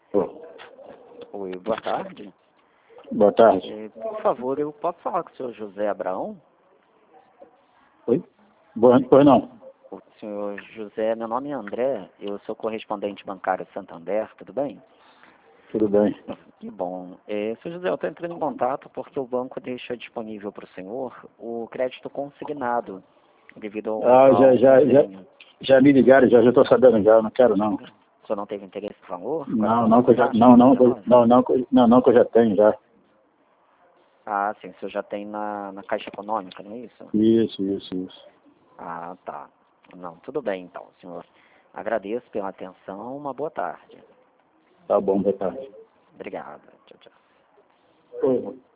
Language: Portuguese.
Ô, Oi, boa tarde. boa tarde. Por favor, eu posso falar com o senhor José Abraão? Oi? Boa, pois não. O senhor José, meu nome é André, eu sou correspondente bancário Santander, tudo bem? Tudo bem. Que bom. Senhor José, eu estou entrando em contato porque o banco deixa disponível para o senhor o crédito consignado, devido Ah, ao desenho. já me ligaram, já estou sabendo já, não quero não. O senhor não teve interesse em valor? Não, não, que eu já, não, que eu já tenho já. Ah, sim, o senhor já tem na Caixa Econômica, não é isso? Isso. Ah, tá. Não, tudo bem então, senhor. Agradeço pela atenção, uma boa tarde. Tá bom, boa tarde. Obrigado. Tchau, tchau. Oi.